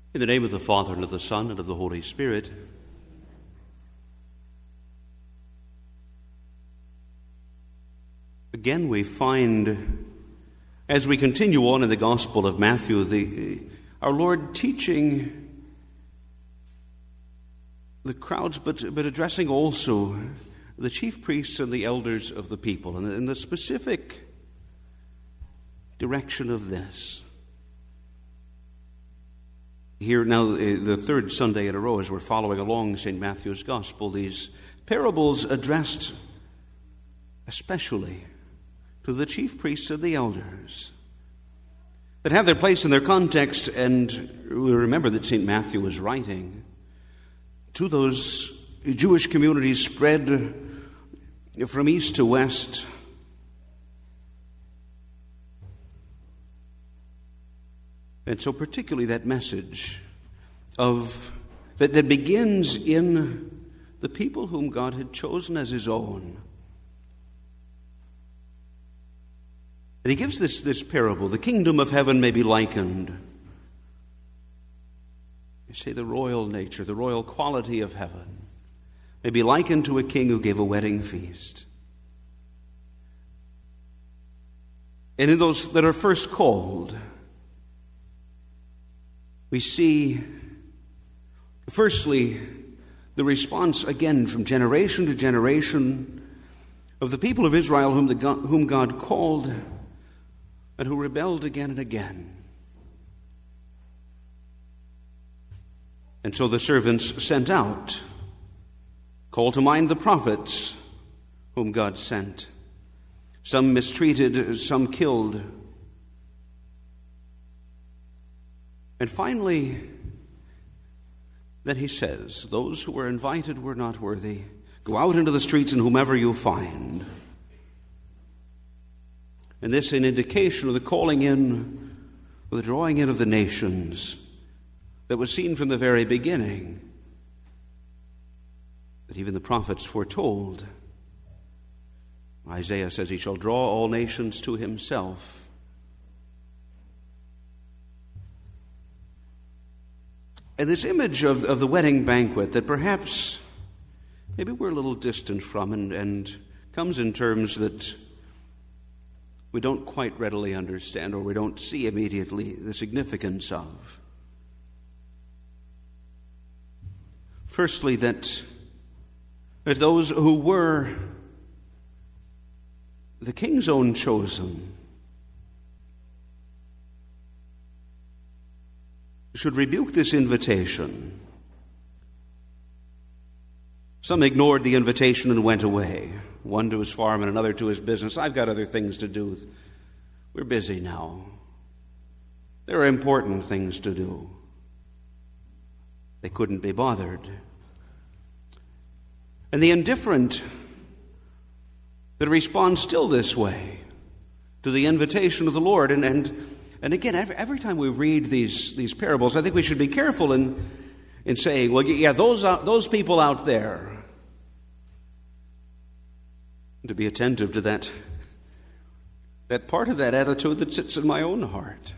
In the name of the Father, and of the Son, and of the Holy Spirit. Again, we find, as we continue on in the Gospel of Matthew, our Lord teaching the crowds, but addressing also the chief priests and the elders of the people, and in the specific direction of this. Here now, the third Sunday in a row, as we're following along St. Matthew's Gospel, these parables addressed especially to the chief priests and the elders that have their place in their context, and we remember that St. Matthew was writing to those Jewish communities spread from east to west, and so particularly that message of that begins in the people whom God had chosen as his own. And he gives this parable. The kingdom of heaven may be likened, you say, the royal nature, the royal quality of heaven may be likened to a king who gave a wedding feast. And in those that are first called, we see, firstly, the response again from generation to generation of the people of Israel whom God called and who rebelled again and again. And so the servants sent out, call to mind the prophets whom God sent. Some mistreated, some killed. And finally, then he says, those who were invited were not worthy. Go out into the streets and whomever you find. And this an indication of the calling in, or the drawing in of the nations that was seen from the very beginning, that even the prophets foretold. Isaiah says he shall draw all nations to himself. And this image of the wedding banquet that perhaps maybe we're a little distant from and comes in terms that we don't quite readily understand, or we don't see immediately the significance of. Firstly, that those who were the king's own chosen should rebuke this invitation. Some ignored the invitation and went away, one to his farm and another to his business. I've got other things to do. We're busy now. There are important things to do. They couldn't be bothered. And the indifferent that respond still this way to the invitation of the Lord. And again, every time we read these parables, I think we should be careful in saying, well, yeah, those people out there, to be attentive to that part of that attitude that sits in my own heart.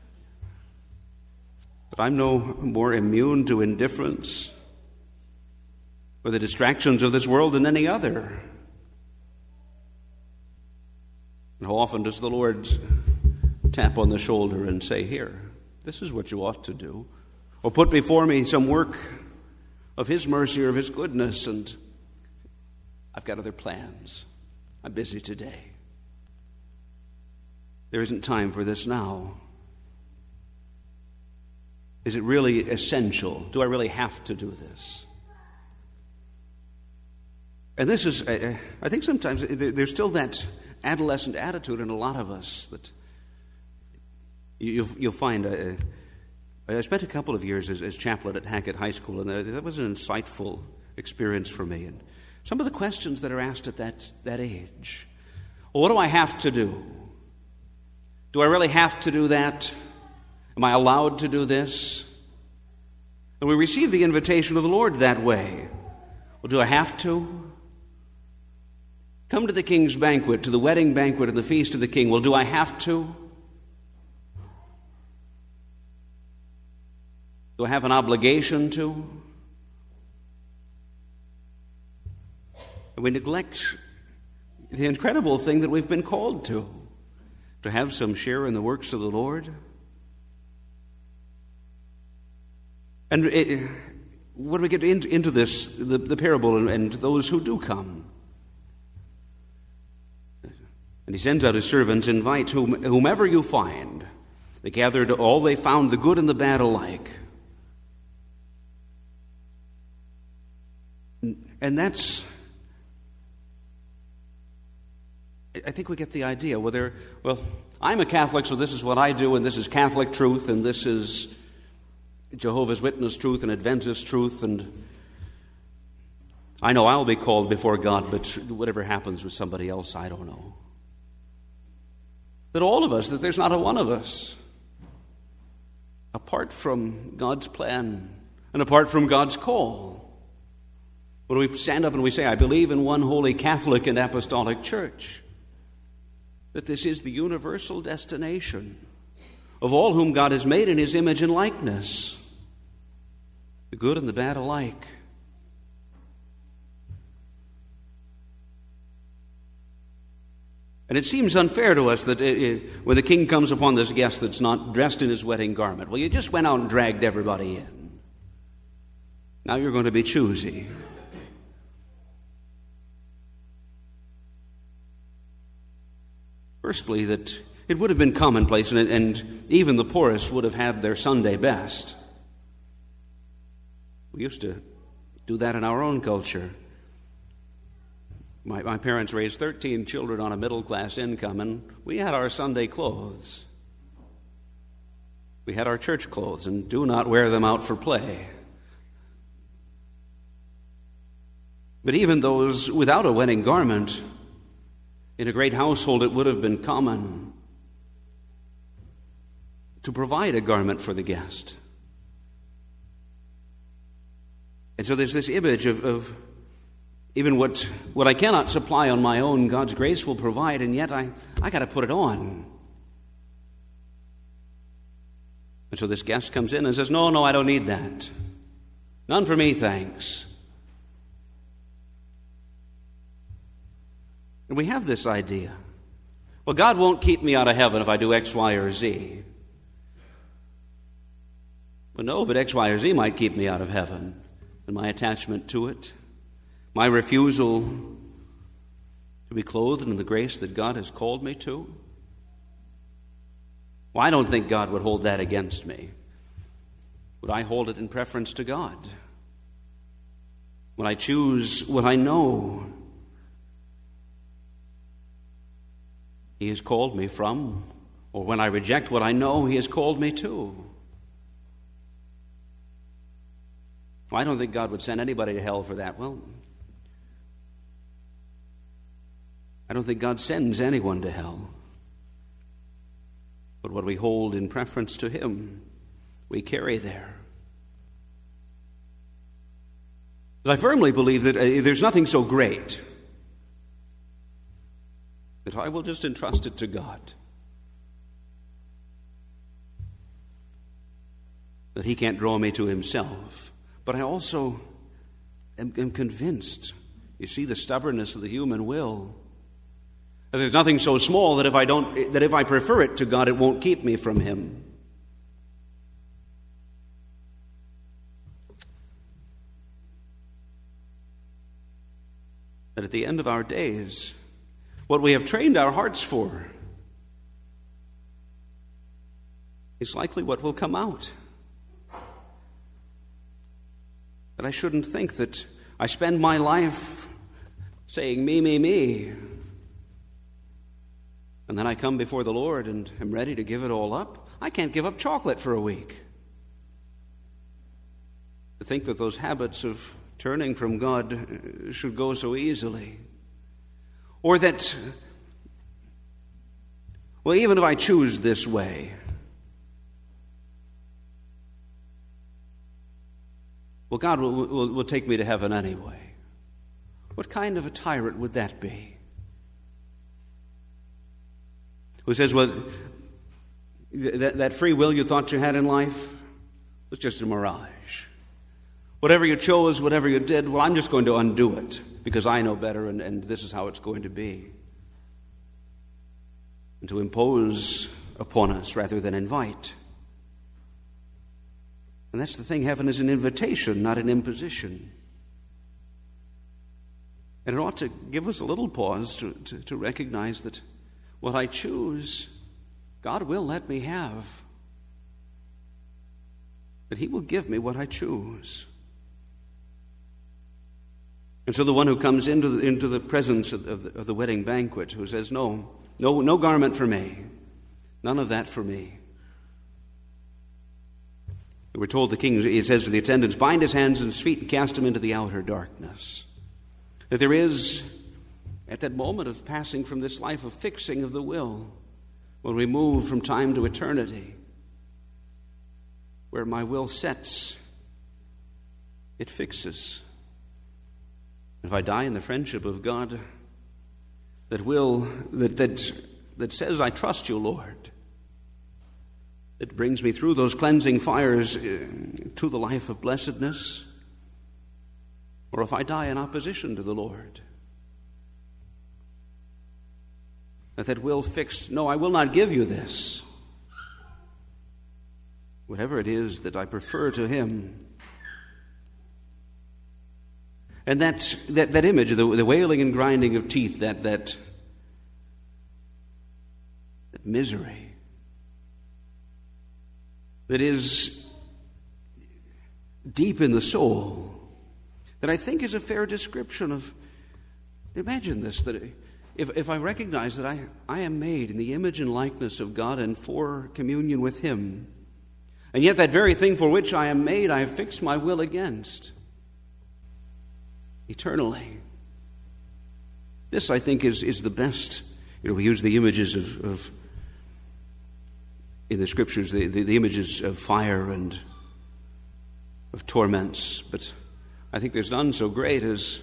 But I'm no more immune to indifference or the distractions of this world than any other. And how often does the Lord tap on the shoulder and say, here, this is what you ought to do. Or put before me some work of his mercy or of his goodness, and I've got other plans. I'm busy today. There isn't time for this now. Is it really essential? Do I really have to do this? And this is, I think sometimes there's still that adolescent attitude in a lot of us that you'll find. I spent a couple of years as chaplain at Hackett High School, and that was an insightful experience for me. And some of the questions that are asked at that age. Well, what do I have to do? Do I really have to do that? Am I allowed to do this? And we receive the invitation of the Lord that way. Well, do I have to? Come to the king's banquet, to the wedding banquet and the feast of the king. Well, do I have to? Do I have an obligation to? And we neglect the incredible thing that we've been called to have some share in the works of the Lord. And when we get into this, the parable and those who do come, and he sends out his servants, invite whomever you find. They gathered all they found, the good and the bad alike. And that's, I think we get the idea. Well, I'm a Catholic, so this is what I do, and this is Catholic truth, and this is Jehovah's Witness truth and Adventist truth, and I know I'll be called before God, but whatever happens with somebody else, I don't know. That all of us, that there's not a one of us, apart from God's plan and apart from God's call. When we stand up and we say, I believe in one holy Catholic and Apostolic Church, that this is the universal destination of all whom God has made in his image and likeness, the good and the bad alike. And it seems unfair to us that when the king comes upon this guest that's not dressed in his wedding garment, well, you just went out and dragged everybody in. Now you're going to be choosy. Firstly, that it would have been commonplace, and even the poorest would have had their Sunday best. We used to do that in our own culture. My parents raised 13 children on a middle-class income, and we had our Sunday clothes. We had our church clothes, and do not wear them out for play. But even those without a wedding garment, in a great household, it would have been common to provide a garment for the guest. And so there's this image of even what I cannot supply on my own, God's grace will provide, and yet I got to put it on. And so this guest comes in and says, No, I don't need that. None for me, thanks. And we have this idea. Well, God won't keep me out of heaven if I do X, Y, or Z. Well, no, but X, Y, or Z might keep me out of heaven. And my attachment to it, my refusal to be clothed in the grace that God has called me to. Well, I don't think God would hold that against me. Would I hold it in preference to God? When I choose what I know He has called me from, or when I reject what I know He has called me to? Well, I don't think God would send anybody to hell for that. Well, I don't think God sends anyone to hell. But what we hold in preference to Him, we carry there. I firmly believe that there's nothing so great that I will just entrust it to God. That He can't draw me to Himself. But I also am convinced, you see the stubbornness of the human will, that there's nothing so small that if I prefer it to God, it won't keep me from Him. That at the end of our days, what we have trained our hearts for is likely what will come out. That I shouldn't think that I spend my life saying, me, and then I come before the Lord and am ready to give it all up. I can't give up chocolate for a week. To think that those habits of turning from God should go so easily. Or that, well, even if I choose this way, well, God will take me to heaven anyway. What kind of a tyrant would that be? Who says, well, that free will you thought you had in life, was just a mirage. Whatever you chose, whatever you did, well, I'm just going to undo it because I know better and this is how it's going to be. And to impose upon us rather than invite. And that's the thing, heaven is an invitation, not an imposition. And it ought to give us a little pause to recognize that what I choose, God will let me have. That He will give me what I choose. And so the one who comes into the presence of the wedding banquet, who says, no garment for me, none of that for me. We're told the king, he says to the attendants, bind his hands and his feet and cast him into the outer darkness. That there is, at that moment of passing from this life, a fixing of the will, when we move from time to eternity, where my will sets, it fixes. If I die in the friendship of God, that says, I trust you, Lord, that brings me through those cleansing fires to the life of blessedness, or if I die in opposition to the Lord, that will fix, no, I will not give you this. Whatever it is that I prefer to Him. And that image of the wailing and grinding of teeth, that misery that is deep in the soul, that I think is a fair description of, imagine this, that if I recognize that I am made in the image and likeness of God and for communion with Him, and yet that very thing for which I am made, I have fixed my will against eternally. This, I think, is the best. We use the images of in the Scriptures, the images of fire and of torments, but I think there's none so great as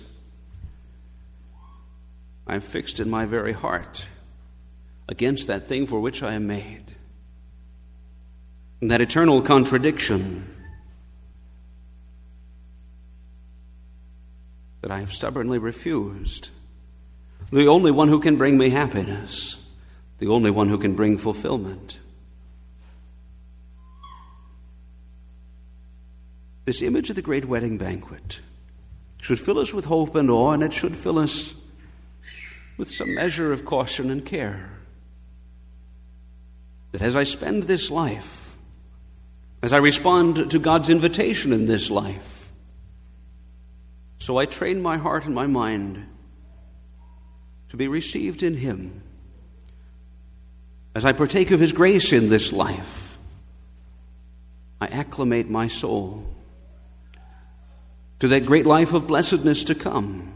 I'm fixed in my very heart against that thing for which I am made. And that eternal contradiction that I have stubbornly refused. The only one who can bring me happiness. The only one who can bring fulfillment. This image of the great wedding banquet should fill us with hope and awe, and it should fill us with some measure of caution and care. That as I spend this life, as I respond to God's invitation in this life, so I train my heart and my mind to be received in Him. As I partake of His grace in this life, I acclimate my soul to that great life of blessedness to come.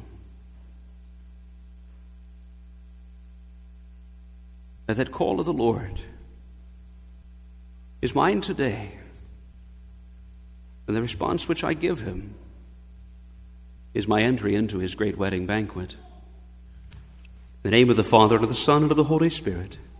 That call of the Lord is mine today, and the response which I give Him is my entry into His great wedding banquet. In the name of the Father, and of the Son, and of the Holy Spirit.